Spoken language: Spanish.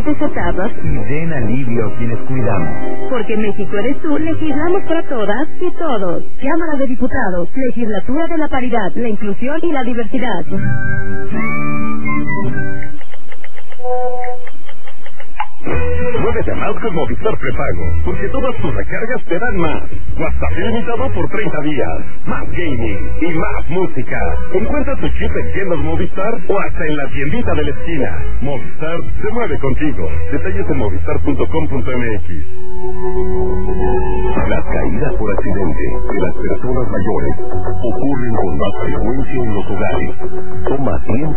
diferentes etapas y den alivio a quienes cuidamos. Porque México eres tú, legislamos para todas y todos. Cámara de Diputados, Legislatura de la Paridad, la Inclusión y la Diversidad. Muévete más con Movistar Prepago, porque todas tus recargas te dan más. WhatsApp ilimitado por 30 días, más gaming y más música. Encuentra tu chip en tiendas Movistar o hasta en la tiendita de la esquina. Movistar se mueve contigo. Detalles en movistar.com.mx. Las caídas por accidente de las personas mayores ocurren con más frecuencia en los hogares. Toma tiempo